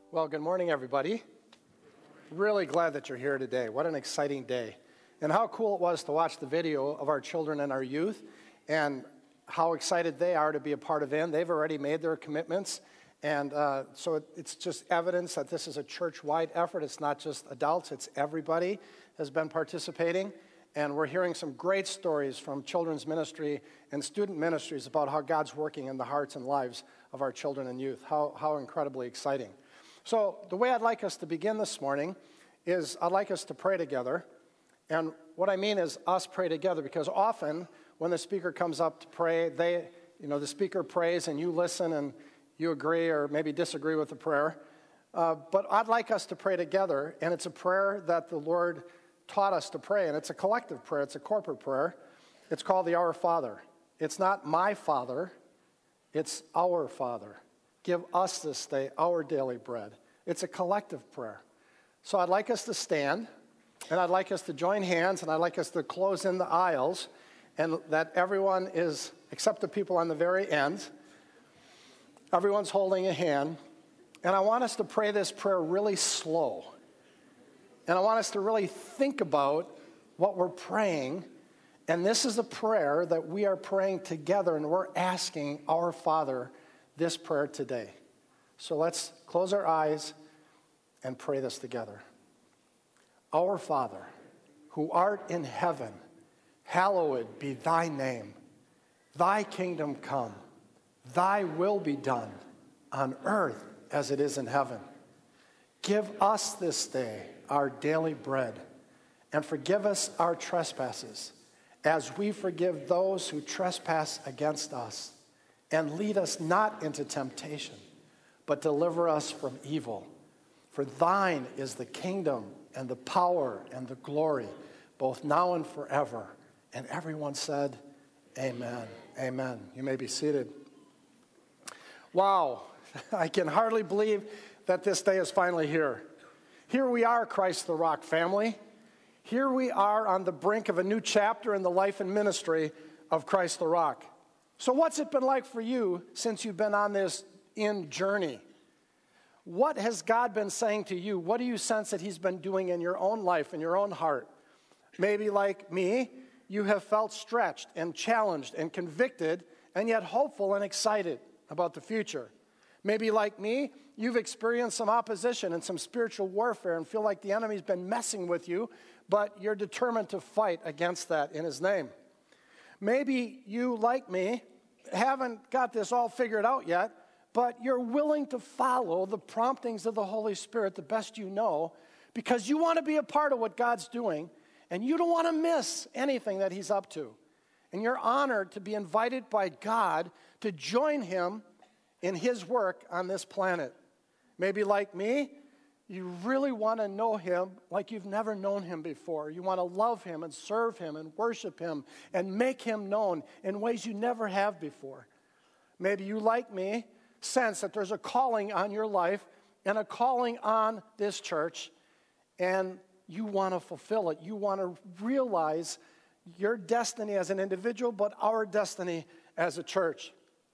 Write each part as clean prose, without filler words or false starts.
Well, good morning, everybody. Really glad that you're here today. What an exciting day. And how cool it was to watch the video of our children and our youth and how excited they are to be a part of it. They've already made their commitments. And so it's just evidence that this is a church-wide effort. It's not just adults, it's everybody has been participating. And we're hearing some great stories from children's ministry and student ministries about how God's working in the hearts and lives of our children and youth. How incredibly exciting. So the way I'd like us to begin this morning is I'd like us to pray together. And what I mean is us pray together, because often when the speaker comes up to pray, the speaker prays and you listen and you agree or maybe disagree with the prayer. But I'd like us to pray together, and it's a prayer that the Lord taught us to pray, and it's a collective prayer. It's a corporate prayer. It's called the Our Father. It's not my Father. It's our Father. Give us this day our daily bread. It's a collective prayer. So I'd like us to stand, and I'd like us to join hands, and I'd like us to close in the aisles, and that everyone is, except the people on the very end, everyone's holding a hand. And I want us to pray this prayer really slow. And I want us to really think about what we're praying. And this is a prayer that we are praying together, and we're asking our Father this prayer today. So let's close our eyes and pray this together. Our Father, who art in heaven, hallowed be thy name. Thy kingdom come. Thy will be done on earth as it is in heaven. Give us this day our daily bread, and forgive us our trespasses, as we forgive those who trespass against us. And lead us not into temptation, but deliver us from evil. For thine is the kingdom and the power and the glory, both now and forever. And everyone said, amen. Amen. You may be seated. Wow, I can hardly believe that this day is finally here. Here we are, Christ the Rock family. Here we are on the brink of a new chapter in the life and ministry of Christ the Rock. So what's it been like for you since you've been on this journey? What has God been saying to you? What do you sense that he's been doing in your own life, in your own heart? Maybe like me, you have felt stretched and challenged and convicted and yet hopeful and excited about the future. Maybe like me, you've experienced some opposition and some spiritual warfare and feel like the enemy's been messing with you, but you're determined to fight against that in his name. Maybe you, like me, haven't got this all figured out yet, but you're willing to follow the promptings of the Holy Spirit the best you know, because you want to be a part of what God's doing, and you don't want to miss anything that he's up to. And you're honored to be invited by God to join him in his work on this planet. Maybe like me, you really want to know him like you've never known him before. You want to love him and serve him and worship him and make him known in ways you never have before. Maybe you, like me, sense that there's a calling on your life and a calling on this church, and you want to fulfill it. You want to realize your destiny as an individual, but our destiny as a church.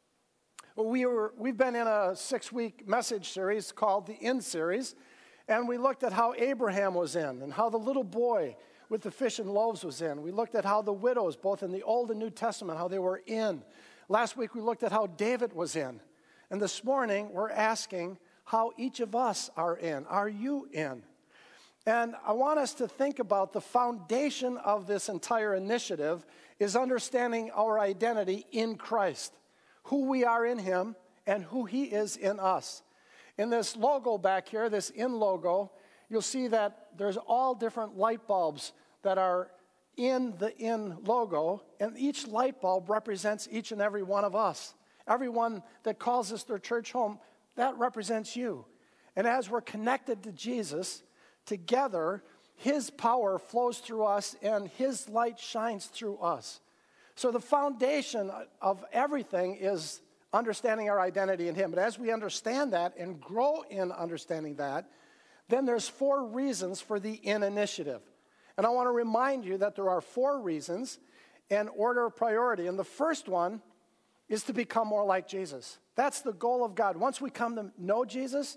We've been in a 6-week message series called the In Series, and we looked at how Abraham was in and how the little boy with the fish and loaves was in. We looked at how the widows, both in the Old and New Testament, how they were in. Last week we looked at how David was in. And this morning we're asking how each of us are in. Are you in? And I want us to think about the foundation of this entire initiative is understanding our identity in Christ, who we are in him and who he is in us. In this logo back here, this In logo, you'll see that there's all different light bulbs that are in the In logo, and each light bulb represents each and every one of us. Everyone that calls this their church home, that represents you. And as we're connected to Jesus, together, his power flows through us and his light shines through us. So the foundation of everything is understanding our identity in him. But as we understand that and grow in understanding that, then there's 4 reasons for the In initiative. And I want to remind you that there are 4 reasons in order of priority. And the first one is to become more like Jesus. That's the goal of God. Once we come to know Jesus,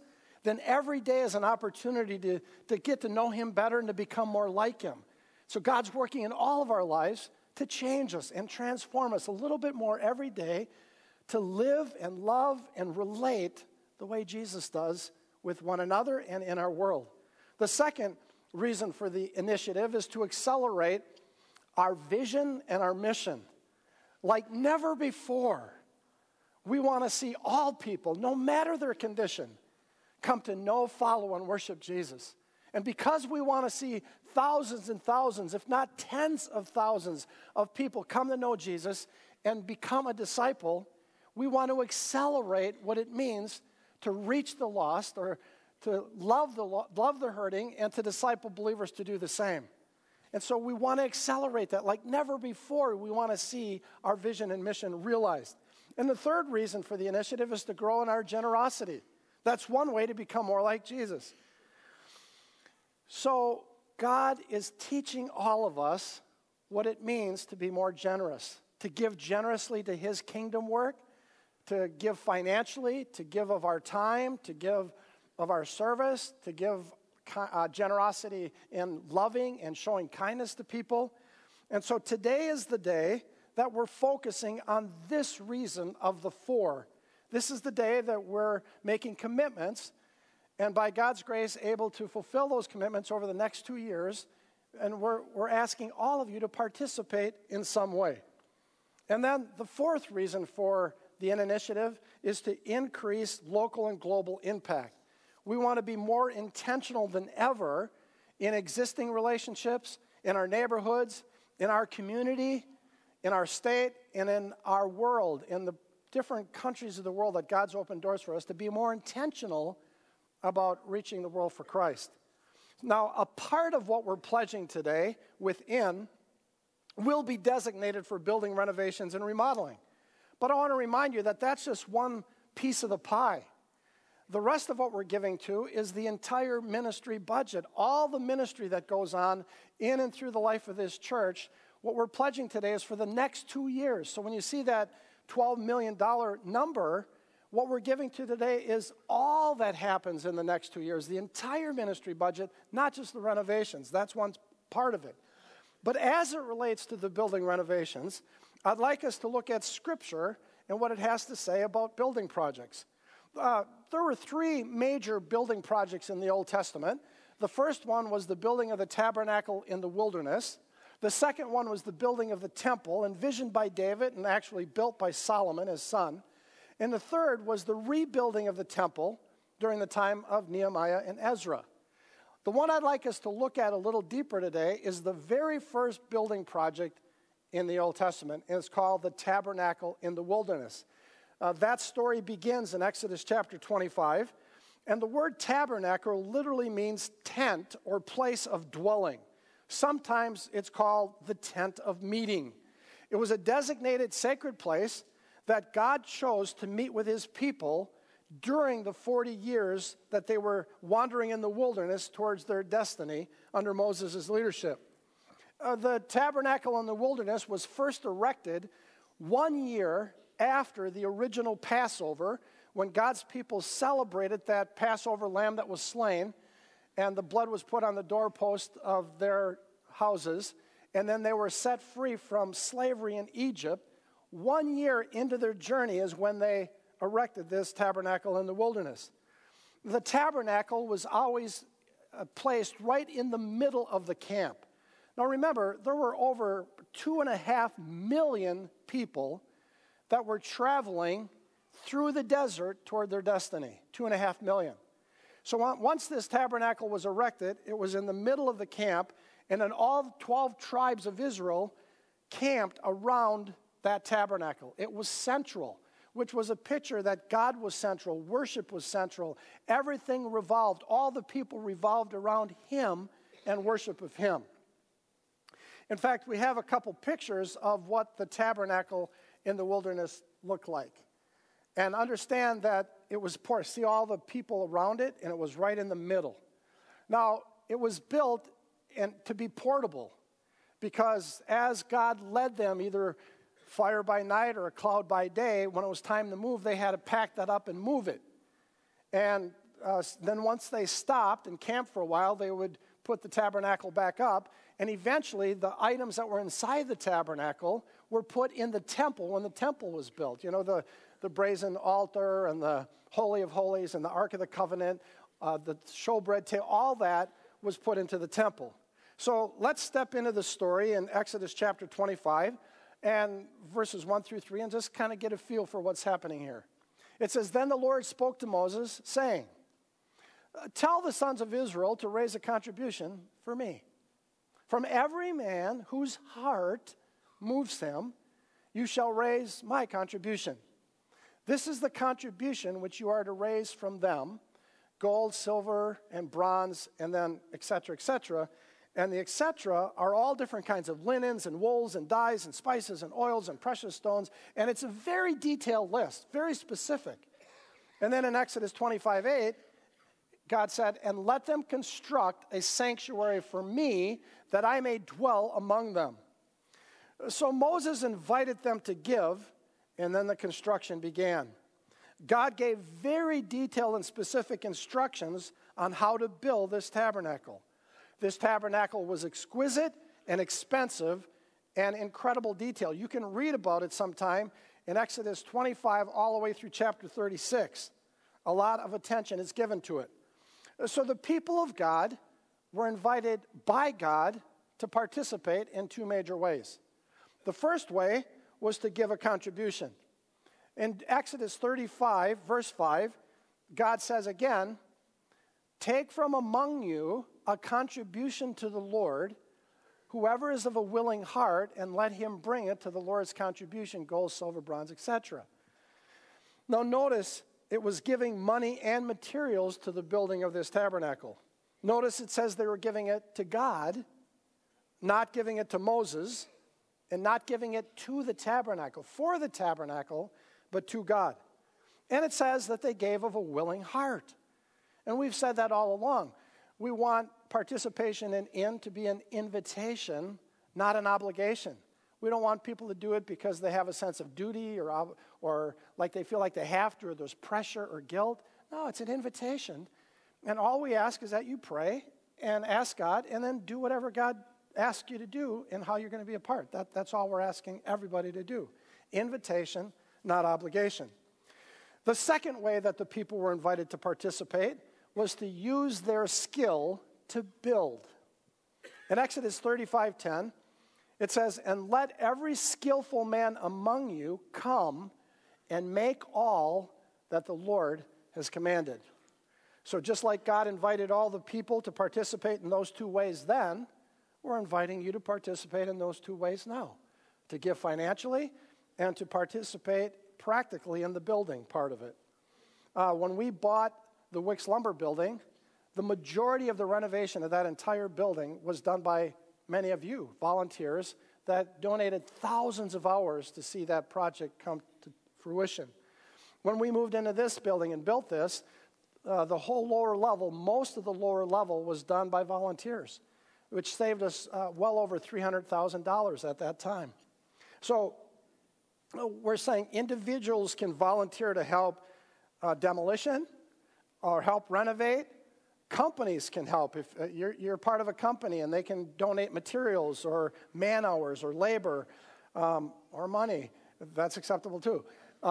then every day is an opportunity to get to know him better and to become more like him. So God's working in all of our lives to change us and transform us a little bit more every day to live and love and relate the way Jesus does with one another and in our world. The second reason for the initiative is to accelerate our vision and our mission. Like never before, we want to see all people, no matter their condition, come to know, follow, and worship Jesus. And because we want to see thousands and thousands, if not tens of thousands of people come to know Jesus and become a disciple, we want to accelerate what it means to reach the lost or to love the hurting and to disciple believers to do the same. And so we want to accelerate that. Like never before, we want to see our vision and mission realized. And the third reason for the initiative is to grow in our generosity. That's one way to become more like Jesus. So God is teaching all of us what it means to be more generous, to give generously to his kingdom work, to give financially, to give of our time, to give of our service, to give generosity in loving and showing kindness to people. And so today is the day that we're focusing on this reason of the four. This is the day that we're making commitments, and by God's grace, able to fulfill those commitments over the next 2 years. And we're asking all of you to participate in some way. And then the fourth reason for the initiative is to increase local and global impact. We want to be more intentional than ever in existing relationships, in our neighborhoods, in our community, in our state, and in our world, in the different countries of the world that God's opened doors for us, to be more intentional about reaching the world for Christ. Now, a part of what we're pledging today within will be designated for building renovations and remodeling. But I want to remind you that that's just one piece of the pie. The rest of what we're giving to is the entire ministry budget, all the ministry that goes on in and through the life of this church. What we're pledging today is for the next 2 years. So when you see that $12 million number, what we're giving to today is all that happens in the next 2 years, the entire ministry budget, not just the renovations. That's one part of it. But as it relates to the building renovations, I'd like us to look at Scripture and what it has to say about building projects. There were 3 major building projects in the Old Testament. The first one was the building of the tabernacle in the wilderness. The second one was the building of the temple, envisioned by David and actually built by Solomon, his son. And the third was the rebuilding of the temple during the time of Nehemiah and Ezra. The one I'd like us to look at a little deeper today is the very first building project in the Old Testament, and it's called the tabernacle in the wilderness. That story begins in Exodus chapter 25, and the word tabernacle literally means tent or place of dwelling. Sometimes it's called the tent of meeting. It was a designated sacred place that God chose to meet with his people during the 40 years that they were wandering in the wilderness towards their destiny under Moses' leadership. The tabernacle in the wilderness was first erected 1 year after the original Passover, when God's people celebrated that Passover lamb that was slain, and the blood was put on the doorpost of their houses, and then they were set free from slavery in Egypt. 1 year into their journey is when they erected this tabernacle in the wilderness. The tabernacle was always placed right in the middle of the camp. Now remember, there were over 2.5 million people that were traveling through the desert toward their destiny, 2.5 million. So once this tabernacle was erected, it was in the middle of the camp, and then all 12 tribes of Israel camped around that tabernacle. It was central, which was a picture that God was central, worship was central, everything revolved, all the people revolved around him and worship of him. In fact, we have a couple pictures of what the tabernacle in the wilderness looked like. And understand that it was poor. See all the people around it, and it was right in the middle. Now, it was built to be portable, because as God led them, either fire by night or a cloud by day, when it was time to move, they had to pack that up and move it. And then once they stopped and camped for a while, they would put the tabernacle back up. And eventually, the items that were inside the tabernacle were put in the temple when the temple was built. You know, the brazen altar and the Holy of Holies and the Ark of the Covenant, the showbread table, all that was put into the temple. So let's step into the story in Exodus chapter 25 and verses 1 through 3 and just kind of get a feel for what's happening here. It says, "Then the Lord spoke to Moses, saying, 'Tell the sons of Israel to raise a contribution for me. From every man whose heart moves him, you shall raise my contribution. This is the contribution which you are to raise from them, gold, silver, and bronze,'" and then et cetera, et cetera. And the et cetera are all different kinds of linens and wools and dyes and spices and oils and precious stones. And it's a very detailed list, very specific. And then in Exodus 25:8, God said, "And let them construct a sanctuary for me, that I may dwell among them." So Moses invited them to give, and then the construction began. God gave very detailed and specific instructions on how to build this tabernacle. This tabernacle was exquisite and expensive and incredible detail. You can read about it sometime in Exodus 25 all the way through chapter 36. A lot of attention is given to it. So the people of God were invited by God to participate in two major ways. The first way was to give a contribution. In Exodus 35, verse 5, God says again, "Take from among you a contribution to the Lord, whoever is of a willing heart, and let him bring it to the Lord's contribution, gold, silver, bronze, etc." Now notice, it was giving money and materials to the building of this tabernacle. Notice it says they were giving it to God, not giving it to Moses, and not giving it to the tabernacle, for the tabernacle, but to God. And it says that they gave of a willing heart. And we've said that all along. We want participation in to be an invitation, not an obligation. We don't want people to do it because they have a sense of duty or like they feel like they have to, or there's pressure or guilt. No, it's an invitation. And all we ask is that you pray and ask God and then do whatever God asks you to do and how you're going to be a part. That's all we're asking everybody to do. Invitation, not obligation. The second way that the people were invited to participate was to use their skill to build. In Exodus 35:10, it says, "And let every skillful man among you come and make all that the Lord has commanded." So just like God invited all the people to participate in those two ways then, we're inviting you to participate in those two ways now. To give financially and to participate practically in the building part of it. When we bought the Wicks Lumber building, the majority of the renovation of that entire building was done by many of you, volunteers, that donated thousands of hours to see that project come to fruition. When we moved into this building and built this, the whole lower level, most of the lower level was done by volunteers, which saved us well over $300,000 at that time. So we're saying individuals can volunteer to help demolition or help renovate. Companies can help. If you're part of a company and they can donate materials or man hours or labor or money, that's acceptable too.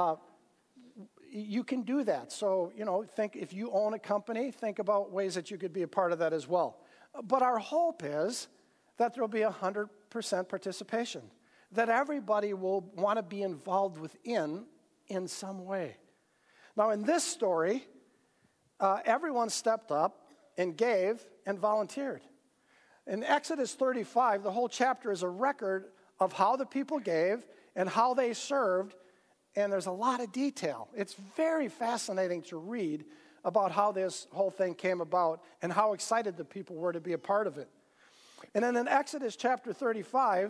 You can do that. So, think if you own a company, think about ways that you could be a part of that as well. But our hope is that there will be 100% participation, that everybody will want to be involved in some way. Now, in this story, everyone stepped up and gave and volunteered. In Exodus 35, the whole chapter is a record of how the people gave and how they served, and there's a lot of detail. It's very fascinating to read about how this whole thing came about and how excited the people were to be a part of it. And then in Exodus chapter 35,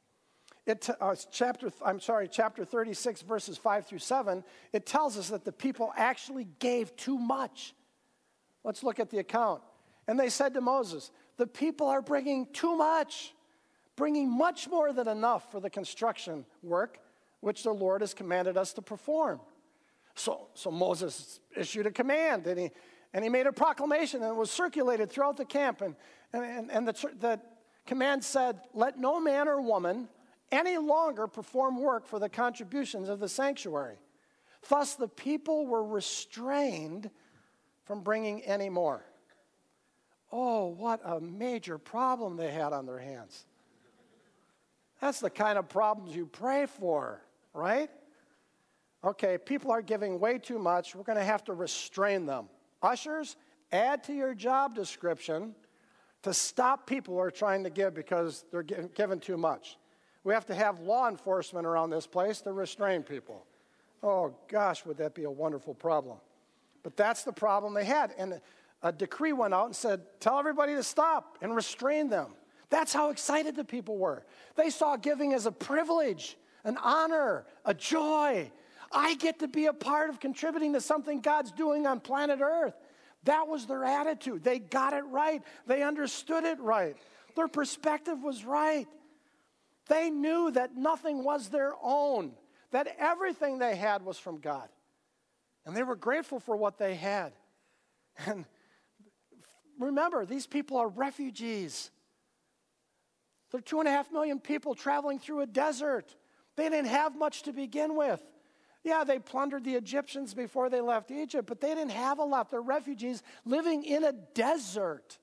chapter 36, verses 5 through 7, it tells us that the people actually gave too much. Let's look at the account. "And they said to Moses, 'The people are bringing too much, bringing much more than enough for the construction work which the Lord has commanded us to perform.' So Moses issued a command, and And he made a proclamation, and it was circulated throughout the camp. And the command said, let no man or woman any longer perform work for the contributions of the sanctuary. Thus, the people were restrained from bringing any more. Oh, what a major problem they had on their hands. That's the kind of problems you pray for, right? Okay, people are giving way too much. We're going to have to restrain them. Ushers, add to your job description to stop people who are trying to give because they're giving too much. We have to have law enforcement around this place to restrain people. Oh, gosh, would that be a wonderful problem. But that's the problem they had. And a decree went out and said, tell everybody to stop and restrain them. That's how excited the people were. They saw giving as a privilege, an honor, a joy. I get to be a part of contributing to something God's doing on planet Earth. That was their attitude. They got it right. They understood it right. Their perspective was right. They knew that nothing was their own, that everything they had was from God. And they were grateful for what they had. And remember, these people are refugees. There are 2.5 million people traveling through a desert. They didn't have much to begin with. Yeah, they plundered the Egyptians before they left Egypt, but they didn't have a lot. They're refugees living in a desert.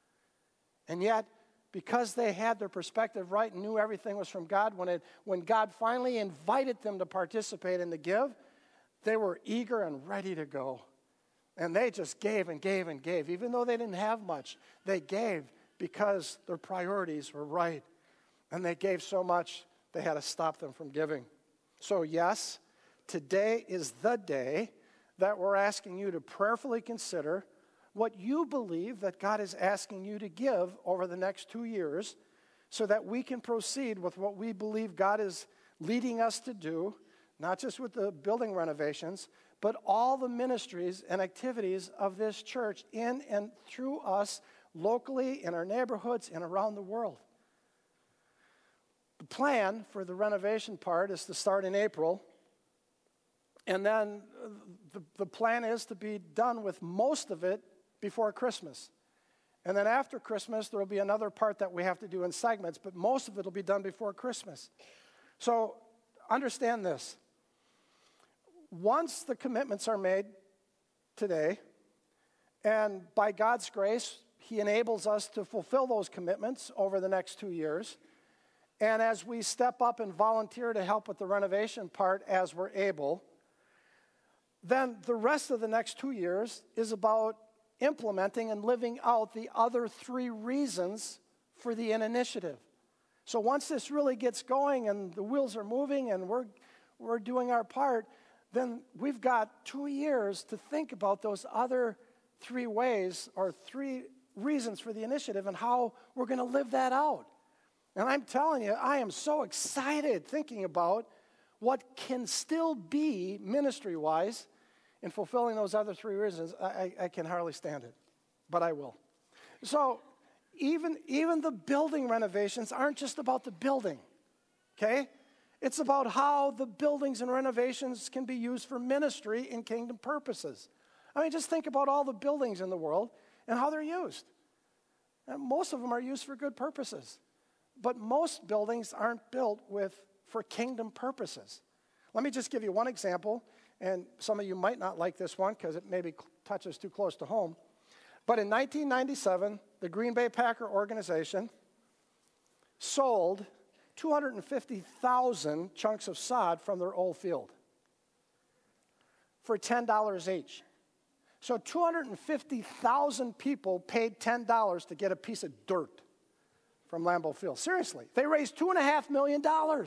And yet, because they had their perspective right and knew everything was from God, when God finally invited them to participate and to give, they were eager and ready to go. And they just gave and gave and gave. Even though they didn't have much, they gave because their priorities were right. And they gave so much, they had to stop them from giving. So yes, today is the day that we're asking you to prayerfully consider what you believe that God is asking you to give over the next 2 years so that we can proceed with what we believe God is leading us to do, not just with the building renovations, but all the ministries and activities of this church in and through us locally, in our neighborhoods, and around the world. The plan for the renovation part is to start in April. And then the plan is to be done with most of it before Christmas. And then after Christmas, there will be another part that we have to do in segments, but most of it will be done before Christmas. So understand this. Once the commitments are made today, and by God's grace, He enables us to fulfill those commitments over the next 2 years. And as we step up and volunteer to help with the renovation part as we're able, then the rest of the next 2 years is about implementing and living out the other 3 reasons for the initiative. So once this really gets going and the wheels are moving and we're doing our part, then we've got 2 years to think about those other 3 ways or 3 reasons for the initiative and how we're going to live that out. And I'm telling you, I am so excited thinking about what can still be ministry-wise in fulfilling those other 3 reasons. I can hardly stand it, but I will. So even the building renovations aren't just about the building, okay? It's about how the buildings and renovations can be used for ministry and kingdom purposes. I mean, just think about all the buildings in the world and how they're used. And most of them are used for good purposes. But most buildings aren't built for kingdom purposes. Let me just give you one example, and some of you might not like this one because it maybe touches too close to home. But in 1997, the Green Bay Packer organization sold 250,000 chunks of sod from their old field for $10 each. So 250,000 people paid $10 to get a piece of dirt from Lambeau Field. Seriously, they raised $2.5 million.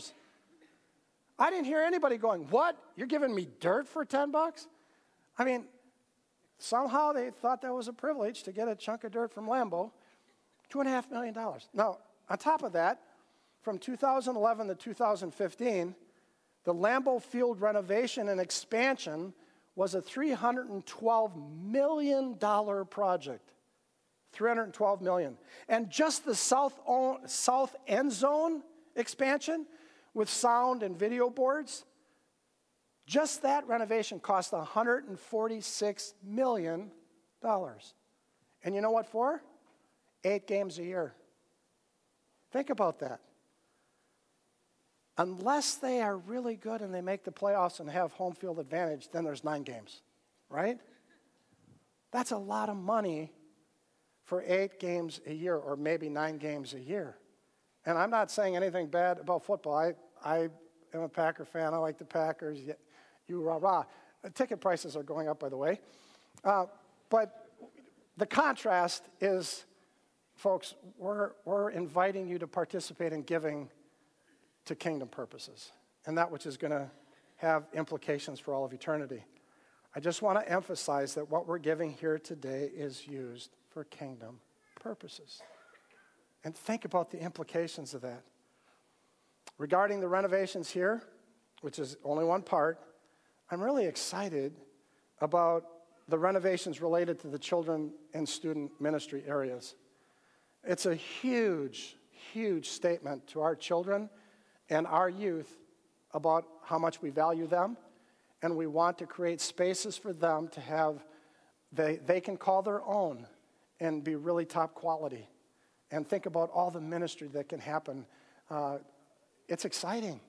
I didn't hear anybody going, what? You're giving me dirt for $10? I mean, somehow they thought that was a privilege to get a chunk of dirt from Lambeau. $2.5 million. Now, on top of that, from 2011 to 2015, the Lambeau Field renovation and expansion was a $312 million project. $312 million. And just the south end zone expansion with sound and video boards, just that renovation cost $146 million And you know what for? 8 games a year. Think about that. Unless they are really good and they make the playoffs and have home field advantage, then there's 9 games, right? That's a lot of money for 8 games a year, or maybe 9 games a year. And I'm not saying anything bad about football. I am a Packer fan. I like the Packers. You rah-rah. Ticket prices are going up, by the way. But the contrast is, folks, we're inviting you to participate in giving to kingdom purposes, and that which is going to have implications for all of eternity. I just want to emphasize that what we're giving here today is used for kingdom purposes. And think about the implications of that. Regarding the renovations here, which is only one part, I'm really excited about the renovations related to the children and student ministry areas. It's a huge, huge statement to our children and our youth about how much we value them, and we want to create spaces for them to have, they can call their own and be really top quality. And think about all the ministry that can happen. It's exciting.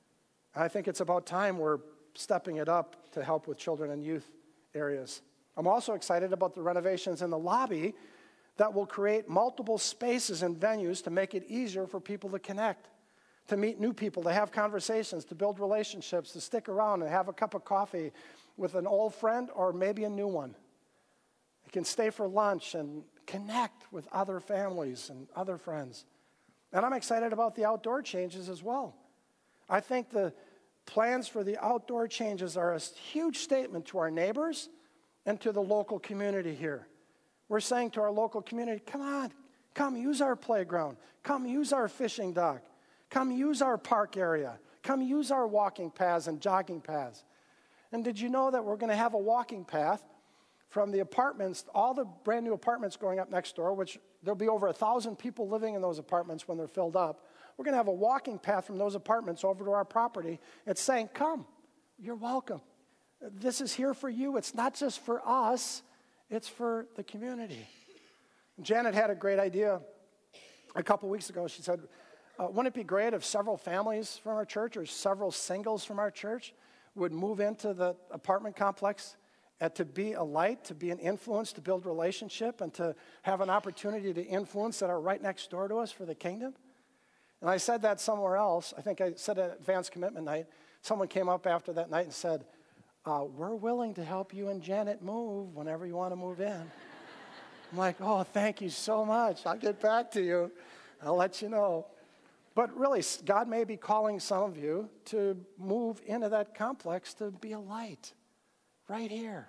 I think it's about time we're stepping it up to help with children and youth areas. I'm also excited about the renovations in the lobby that will create multiple spaces and venues to make it easier for people to connect, to meet new people, to have conversations, to build relationships, to stick around and have a cup of coffee with an old friend or maybe a new one. You can stay for lunch and connect with other families and other friends. And I'm excited about the outdoor changes as well. I think the plans for the outdoor changes are a huge statement to our neighbors and to the local community here. We're saying to our local community, come on, come use our playground. Come use our fishing dock. Come use our park area. Come use our walking paths and jogging paths. And did you know that we're going to have a walking path from the apartments, all the brand new apartments going up next door, which there'll be over 1,000 people living in those apartments when they're filled up. We're going to have a walking path from those apartments over to our property. It's saying, come, you're welcome. This is here for you. It's not just for us, it's for the community. Janet had a great idea a couple weeks ago. She said, wouldn't it be great if several families from our church or several singles from our church would move into the apartment complex and to be a light, to be an influence, to build relationship, and to have an opportunity to influence that are right next door to us for the kingdom? And I said that somewhere else. I think I said it at Advanced Commitment Night. Someone came up after that night and said, we're willing to help you and Janet move whenever you want to move in. I'm like, oh, thank you so much. I'll get back to you. I'll let you know. But really, God may be calling some of you to move into that complex to be a light right here.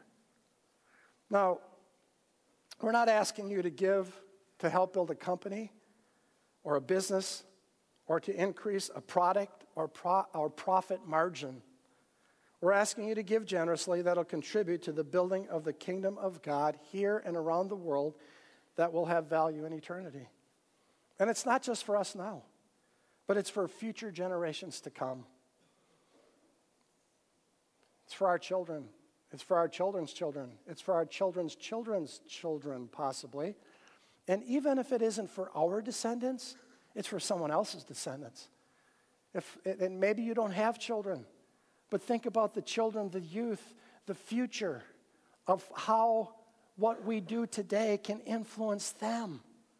Now, we're not asking you to give to help build a company or a business or to increase a product or profit margin. We're asking you to give generously that'll contribute to the building of the kingdom of God here and around the world that will have value in eternity. And it's not just for us now, but it's for future generations to come. It's for our children. It's for our children's children. It's for our children's children's children, possibly. And even if it isn't for our descendants, it's for someone else's descendants. And maybe you don't have children, but think about the children, the youth, the future of how what we do today can influence them.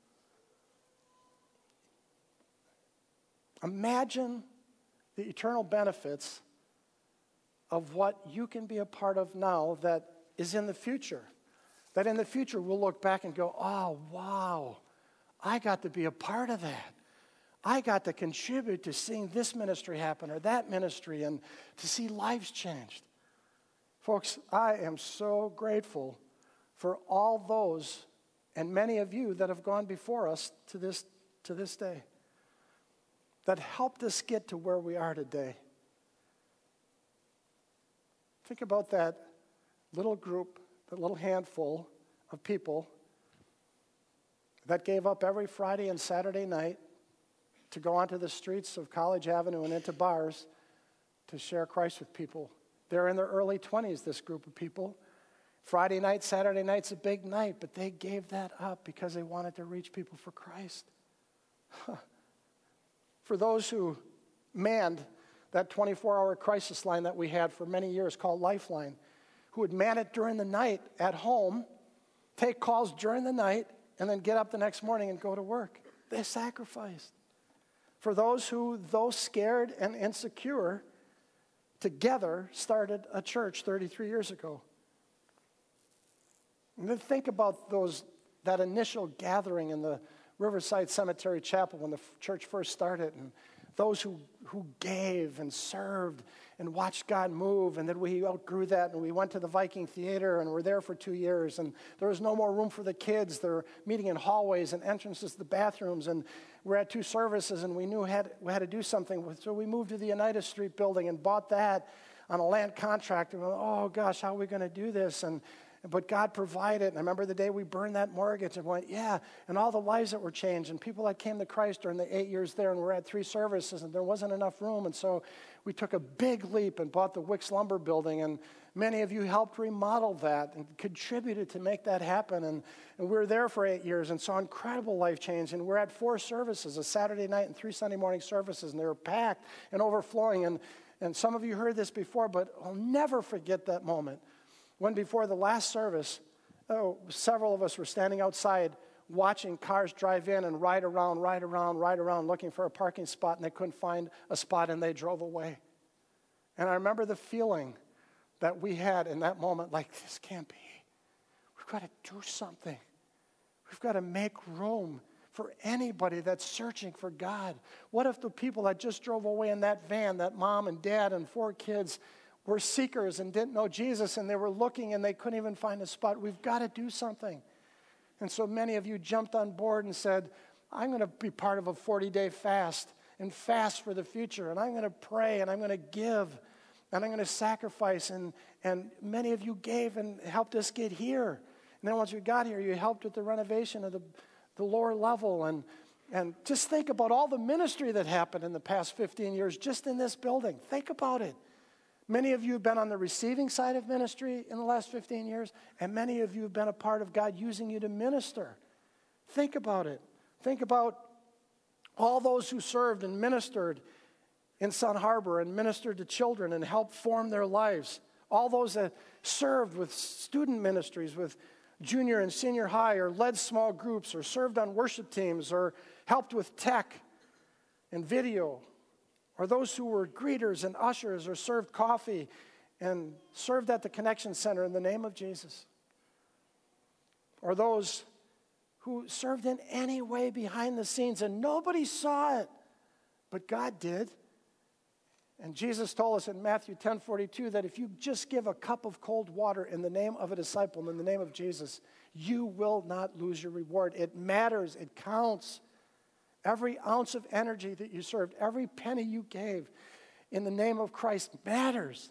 Imagine the eternal benefits of what you can be a part of now that is in the future. That in the future we'll look back and go, oh, wow, I got to be a part of that. I got to contribute to seeing this ministry happen or that ministry and to see lives changed. Folks, I am so grateful for all those and many of you that have gone before us to this day, that helped us get to where we are today. Think about that little group, that little handful of people that gave up every Friday and Saturday night to go onto the streets of College Avenue and into bars to share Christ with people. They're in their early 20s, this group of people. Friday night, Saturday night's a big night, but they gave that up because they wanted to reach people for Christ. For those who manned that 24-hour crisis line that we had for many years called Lifeline, who would man it during the night at home, take calls during the night, and then get up the next morning and go to work. They sacrificed. For those who, though scared and insecure, together started a church 33 years ago. And then think about that initial gathering in the Riverside Cemetery Chapel when the church first started, and those who gave and served and watched God move, and then we outgrew that, and we went to the Viking Theater, and were there for 2 years, and there was no more room for the kids. They were meeting in hallways and entrances to the bathrooms, and we're at 2 services, and we knew we had to do something. So we moved to the United Street building and bought that on a land contract, and we went, oh gosh, how are we going to do this? But God provided. And I remember the day we burned that mortgage and went, yeah, and all the lives that were changed and people that came to Christ during the 8 years there, and we're at 3 services and there wasn't enough room. And so we took a big leap and bought the Wicks Lumber Building, and many of you helped remodel that and contributed to make that happen. And we were there for 8 years and saw incredible life change. And we're at 4 services, a Saturday night and 3 Sunday morning services, and they were packed and overflowing. And some of you heard this before, but I'll never forget that moment when before the last service, several of us were standing outside watching cars drive in and ride around, looking for a parking spot, and they couldn't find a spot, and they drove away. And I remember the feeling that we had in that moment, like, this can't be. We've got to do something. We've got to make room for anybody that's searching for God. What if the people that just drove away in that van, that mom and dad and 4 kids, were seekers and didn't know Jesus, and they were looking and they couldn't even find a spot? We've got to do something. And so many of you jumped on board and said, I'm going to be part of a 40-day fast and fast for the future, and I'm going to pray, and I'm going to give, and I'm going to sacrifice. And many of you gave and helped us get here. And then once we got here, you helped with the renovation of the lower level. And just think about all the ministry that happened in the past 15 years just in this building. Think about it. Many of you have been on the receiving side of ministry in the last 15 years, and many of you have been a part of God using you to minister. Think about it. Think about all those who served and ministered in Sun Harbor and ministered to children and helped form their lives. All those that served with student ministries, with junior and senior high, or led small groups, or served on worship teams, or helped with tech and video, or those who were greeters and ushers, or served coffee and served at the Connection Center in the name of Jesus. Or those who served in any way behind the scenes and nobody saw it, but God did. And Jesus told us in Matthew 10:42 that if you just give a cup of cold water in the name of a disciple, in the name of Jesus, you will not lose your reward. It matters. It counts. Every ounce of energy that you served, every penny you gave in the name of Christ matters.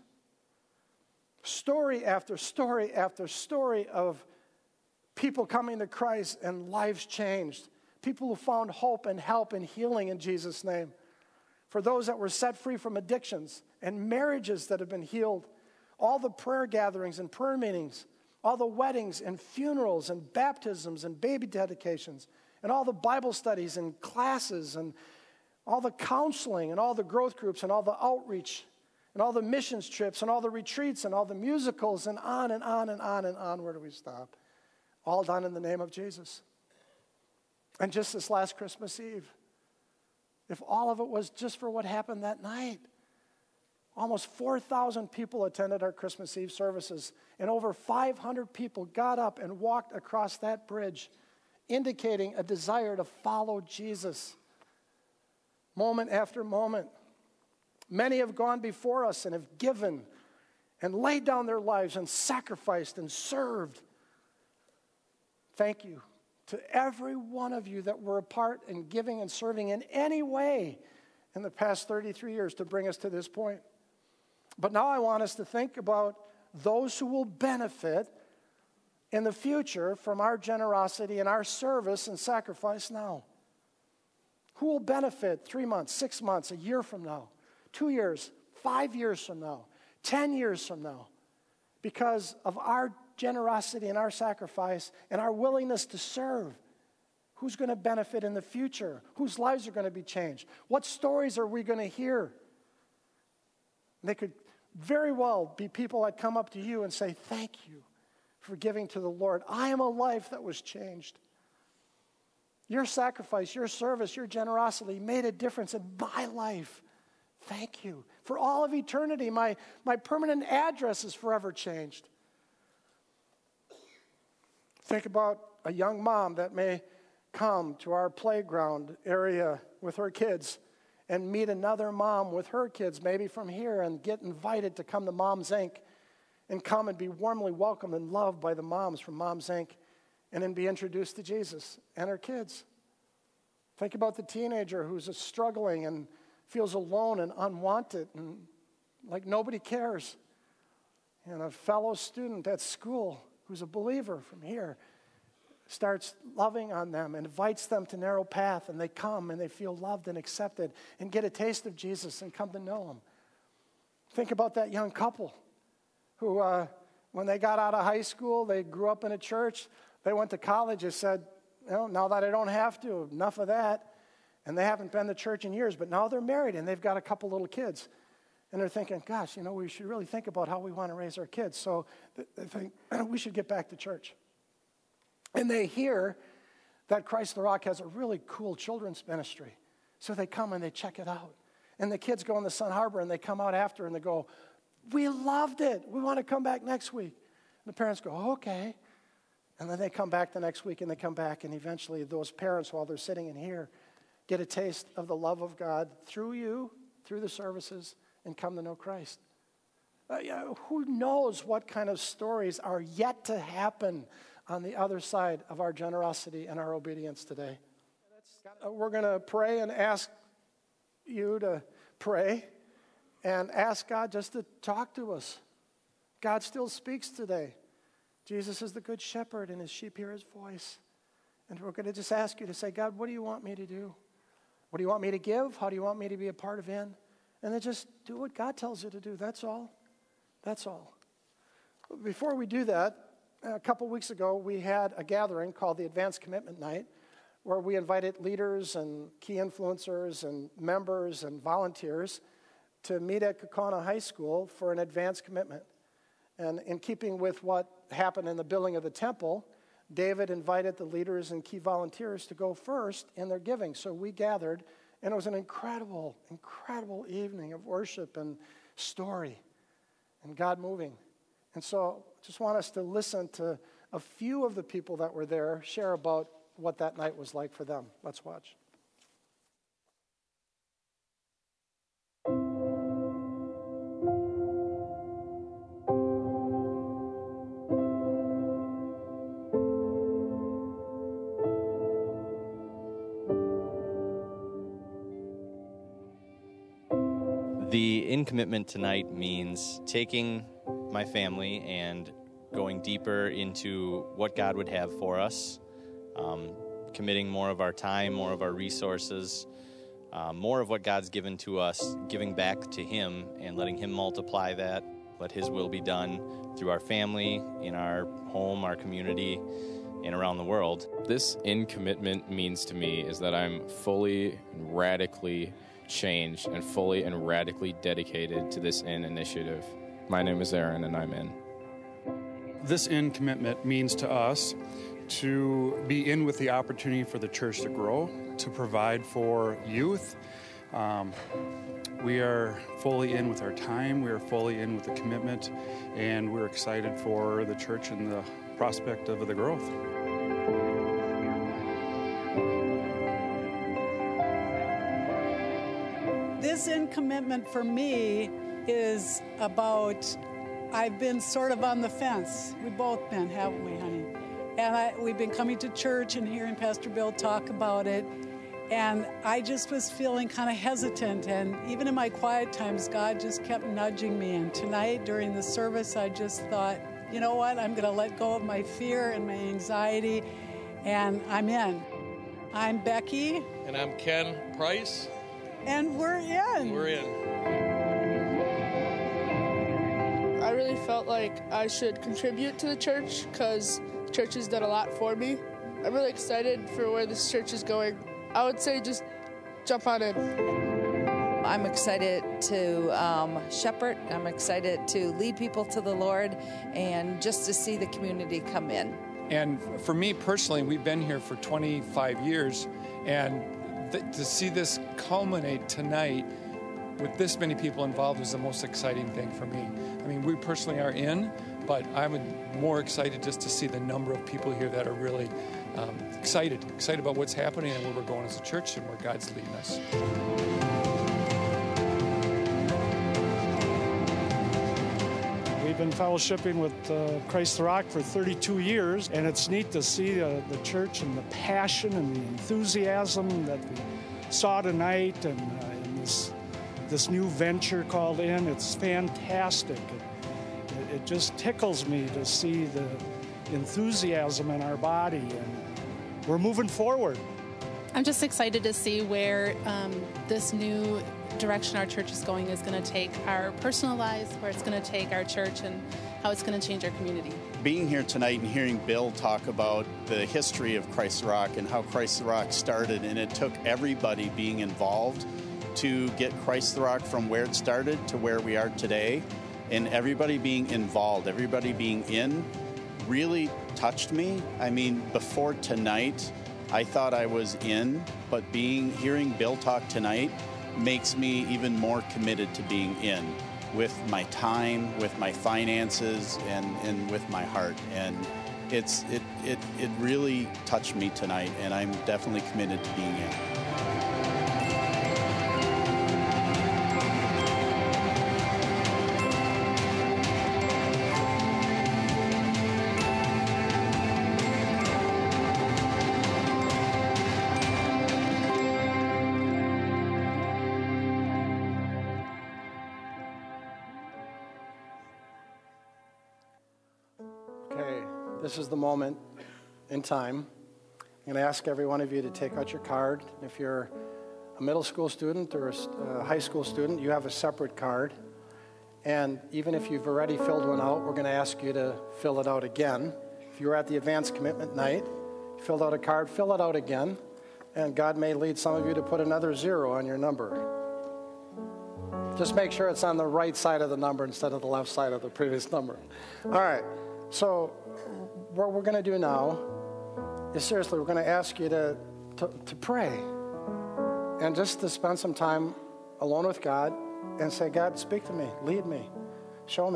Story after story after story of people coming to Christ and lives changed. People who found hope and help and healing in Jesus' name. For those that were set free from addictions and marriages that have been healed. All the prayer gatherings and prayer meetings. All the weddings and funerals and baptisms and baby dedications. And all the Bible studies and classes and all the counseling and all the growth groups and all the outreach and all the missions trips and all the retreats and all the musicals and on and on and on and on. Where do we stop? All done in the name of Jesus. And just this last Christmas Eve, if all of it was just for what happened that night, almost 4,000 people attended our Christmas Eve services, and over 500 people got up and walked across that bridge, indicating a desire to follow Jesus moment after moment. Many have gone before us and have given and laid down their lives and sacrificed and served. Thank you to every one of you that were a part in giving and serving in any way in the past 33 years to bring us to this point. But now I want us to think about those who will benefit in the future from our generosity and our service and sacrifice now. Who will benefit 3 months, 6 months, a year from now, 2 years, 5 years from now, 10 years from now, because of our generosity and our sacrifice and our willingness to serve, who's going to benefit in the future? Whose lives are going to be changed? What stories are we going to hear? They could very well be people that come up to you and say, thank you for giving to the Lord. I am a life that was changed. Your sacrifice, your service, your generosity made a difference in my life. Thank you. For all of eternity, my permanent address is forever changed. Think about a young mom that may come to our playground area with her kids and meet another mom with her kids, maybe from here, and get invited to come to Moms Inc. and come and be warmly welcomed and loved by the moms from Moms Inc. and then be introduced to Jesus and her kids. Think about the teenager who's struggling and feels alone and unwanted and like nobody cares. And a fellow student at school who's a believer from here starts loving on them and invites them to narrow path, and they come and they feel loved and accepted and get a taste of Jesus and come to know him. Think about that young couple who, when they got out of high school, they grew up in a church, they went to college and said, now that I don't have to, enough of that. And they haven't been to church in years, but now they're married and they've got a couple little kids. And they're thinking, gosh, we should really think about how we want to raise our kids. So they think, we should get back to church. And they hear that Christ the Rock has a really cool children's ministry. So they come and they check it out. And the kids go in the Sun Harbor and they come out after and they go, we loved it. We want to come back next week. And the parents go, okay. And then they come back the next week and they come back, and eventually those parents, while they're sitting in here, get a taste of the love of God through you, through the services, and come to know Christ. Who knows what kind of stories are yet to happen on the other side of our generosity and our obedience today. We're going to pray and ask you to pray and ask God just to talk to us. God still speaks today. Jesus is the good shepherd, and his sheep hear his voice. And we're going to just ask you to say, God, what do you want me to do? What do you want me to give? How do you want me to be a part of in? And then just do what God tells you to do. That's all. That's all. Before we do that, a couple weeks ago, we had a gathering called the Advanced Commitment Night, where we invited leaders and key influencers and members and volunteers to meet at Kaukauna High School for an advanced commitment. And in keeping with what happened in the building of the temple, David invited the leaders and key volunteers to go first in their giving. So we gathered, and it was an incredible, incredible evening of worship and story and God moving. And so I just want us to listen to a few of the people that were there share about what that night was like for them. Let's watch. The in commitment tonight means taking my family and going deeper into what God would have for us, committing more of our time, more of our resources, more of what God's given to us, giving back to him and letting him multiply that, let his will be done through our family, in our home, our community, and around the world. This in commitment means to me is that I'm fully and radically changed and fully and radically dedicated to this in initiative. My name is Aaron, and I'm in. This in commitment means to us to be in with the opportunity for the church to grow, to provide for youth. We are fully in with our time, we are fully in with the commitment, and we're excited for the church and the prospect of the growth. This in commitment for me is about, I've been sort of on the fence. We've both been, haven't we, honey? And we've been coming to church and hearing Pastor Bill talk about it. And I just was feeling kind of hesitant. And even in my quiet times, God just kept nudging me. And tonight during the service, I just thought, you know what? I'm going to let go of my fear and my anxiety. And I'm in. I'm Becky. And I'm Ken Price. And we're in. We're in. I really felt like I should contribute to the church because the church has done a lot for me. I'm really excited for where this church is going. I would say just jump on in. I'm excited to shepherd. I'm excited to lead people to the Lord and just to see the community come in. And for me personally, we've been here for 25 years, and to see this culminate tonight with this many people involved is the most exciting thing for me. I mean, we personally are in, but I'm more excited just to see the number of people here that are really excited about what's happening and where we're going as a church and where God's leading us. We've been fellowshipping with Christ the Rock for 32 years, and it's neat to see the church and the passion and the enthusiasm that we saw tonight and in this new venture called In. It's fantastic. It just tickles me to see the enthusiasm in our body, and we're moving forward. I'm just excited to see where this new direction our church is going is going to take our personal lives, where it's going to take our church, and how it's going to change our community. Being here tonight and hearing Bill talk about the history of Christ the Rock and how Christ the Rock started, and it took everybody being involved to get Christ the Rock from where it started to where we are today, and everybody being involved, everybody being in, really touched me. I mean, before tonight, I thought I was in, but hearing Bill talk tonight makes me even more committed to being in with my time, with my finances, and with my heart. And it really touched me tonight, and I'm definitely committed to being in. This is the moment in time. I'm going to ask every one of you to take out your card. If you're a middle school student or a high school student, you have a separate card. And even if you've already filled one out, we're going to ask you to fill it out again. If you were at the advanced commitment night, filled out a card, fill it out again. And God may lead some of you to put another 0 on your number. Just make sure it's on the right side of the number instead of the left side of the previous number. All right. So what we're going to do now is, seriously, we're going to ask you to pray and just to spend some time alone with God and say, God, speak to me, lead me, show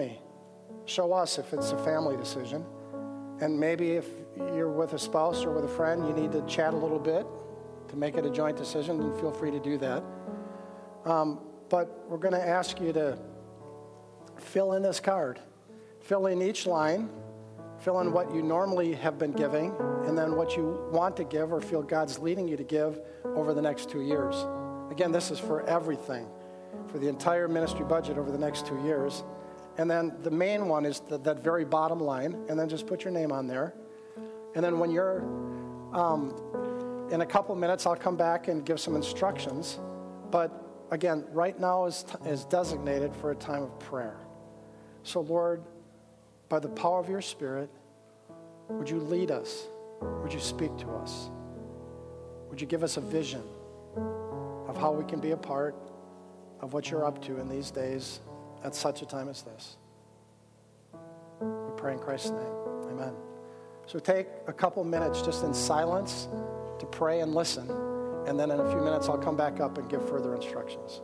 us if it's a family decision. And maybe if you're with a spouse or with a friend, you need to chat a little bit to make it a joint decision, then feel free to do that. But we're going to ask you to fill in this card. Fill in each line. Fill in what you normally have been giving, and then what you want to give or feel God's leading you to give over the next 2 years. Again, this is for everything, for the entire ministry budget over the next 2 years. And then the main one is that very bottom line, and then just put your name on there. And then when you're, in a couple minutes, I'll come back and give some instructions. But again, right now is designated for a time of prayer. So Lord, by the power of your Spirit, would you lead us? Would you speak to us? Would you give us a vision of how we can be a part of what you're up to in these days at such a time as this? We pray in Christ's name. Amen. So take a couple minutes just in silence to pray and listen, and then in a few minutes I'll come back up and give further instructions.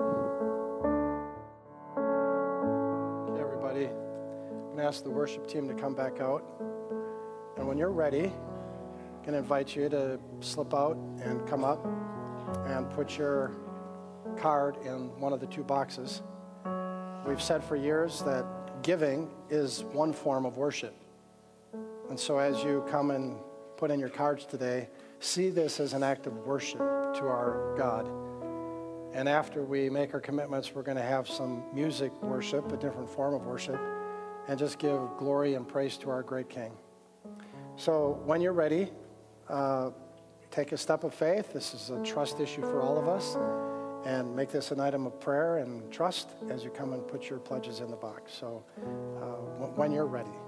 Okay, everybody. I'm going to ask the worship team to come back out. And when you're ready, I'm going to invite you to slip out and come up and put your card in one of the 2 boxes. We've said for years that giving is one form of worship. And so as you come and put in your cards today, see this as an act of worship to our God. And after we make our commitments, we're going to have some music worship, a different form of worship, and just give glory and praise to our great King. So when you're ready, take a step of faith. This is a trust issue for all of us. and make this an item of prayer and trust as you come and put your pledges in the box. So when you're ready.